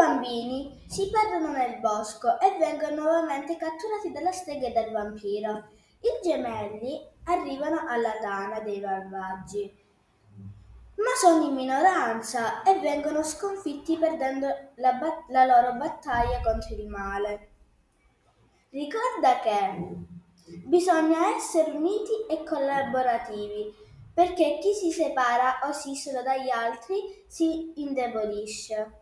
bambini si perdono nel bosco e vengono nuovamente catturati dalla strega e dal vampiro. I gemelli arrivano alla tana dei malvagi, ma sono in minoranza e vengono sconfitti perdendo la loro battaglia contro il male. Ricorda che bisogna essere uniti e collaborativi, perché chi si separa o si isola dagli altri si indebolisce.